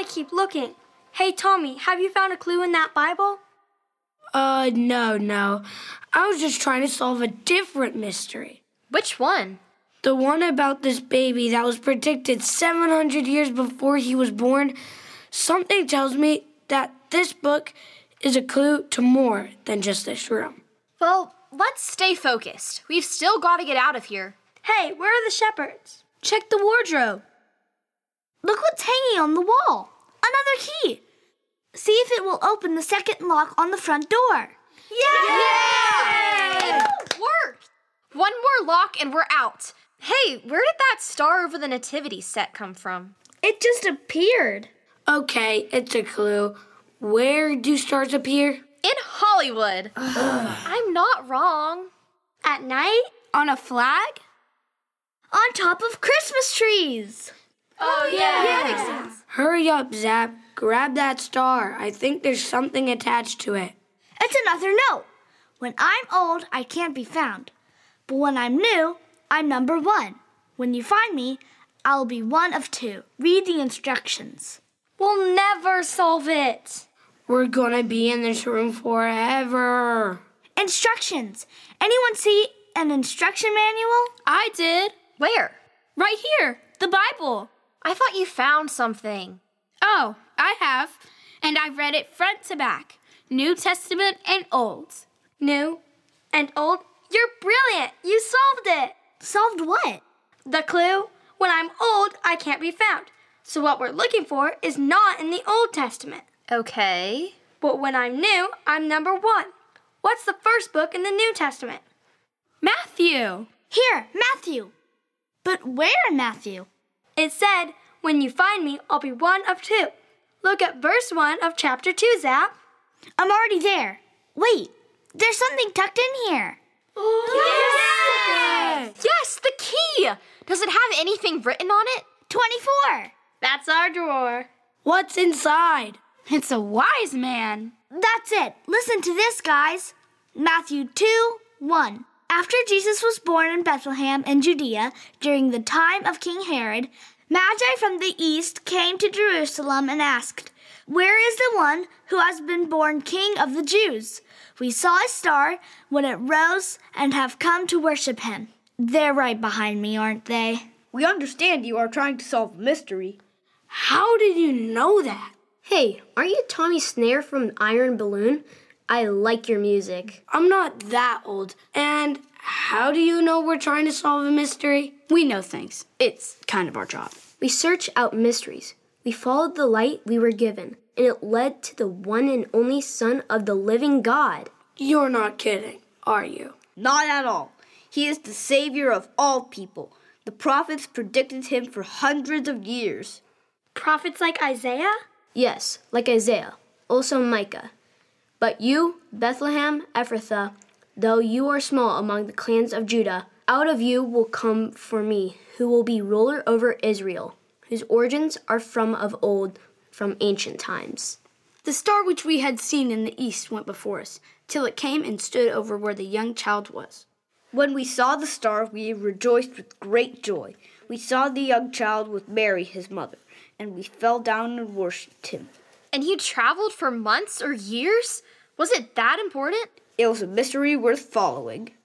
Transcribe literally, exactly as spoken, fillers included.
keep looking. Hey, Tommy, have you found a clue in that Bible? Uh, no, no. I was just trying to solve a different mystery. Which one? The one about this baby that was predicted seven hundred years before he was born. Something tells me that this book is a clue to more than just this room. Well, let's stay focused. We've still got to get out of here. Hey, where are the shepherds? Check the wardrobe. Look what's hanging on the wall. Another key. See if it will open the second lock on the front door. Yay! It worked! One more lock and we're out. Hey, where did that star over the nativity set come from? It just appeared. Okay, it's a clue. Where do stars appear? In Hollywood. I'm not wrong. At night? On a flag? On top of Christmas trees. Oh, yeah. yeah. That makes sense. Hurry up, Zap. Grab that star. I think there's something attached to it. It's another note. When I'm old, I can't be found. But when I'm new, I'm number one. When you find me, I'll be one of two. Read the instructions. We'll never solve it. We're gonna be in this room forever. Instructions. Anyone see an instruction manual? I did. Where? Right here. The Bible. I thought you found something. Oh, I have. And I've read it front to back. New Testament and Old. New and old? You're brilliant. You solved it. Solved what? The clue? When I'm old, I can't be found. So what we're looking for is not in the Old Testament. Okay. But when I'm new, I'm number one. What's the first book in the New Testament? Matthew. Here, Matthew. But where in Matthew? It said, when you find me, I'll be one of two. Look at verse one of chapter two, Zap. I'm already there. Wait, there's something tucked in here. Yes! Yes, the key! Does it have anything written on it? twenty-four. That's our drawer. What's inside? It's a wise man. That's it. Listen to this, guys. Matthew two, one. After Jesus was born in Bethlehem in Judea during the time of King Herod, Magi from the east came to Jerusalem and asked, "Where is the one who has been born King of the Jews? We saw a star when it rose and have come to worship him." They're right behind me, aren't they? We understand you are trying to solve a mystery. How did you know that? Hey, aren't you Tommy Snare from Iron Balloon? I like your music. I'm not that old. And how do you know we're trying to solve a mystery? We know things. It's kind of our job. We search out mysteries. We followed the light we were given, and it led to the one and only Son of the living God. You're not kidding, are you? Not at all. He is the Savior of all people. The prophets predicted him for hundreds of years. Prophets like Isaiah? Yes, like Isaiah, also Micah. But you, Bethlehem Ephrathah, though you are small among the clans of Judah, out of you will come for me, who will be ruler over Israel, whose origins are from of old, from ancient times. The star which we had seen in the east went before us, till it came and stood over where the young child was. When we saw the star, we rejoiced with great joy. We saw the young child with Mary, his mother, and we fell down and worshipped him. And you traveled for months or years? Was it that important? It was a mystery worth following.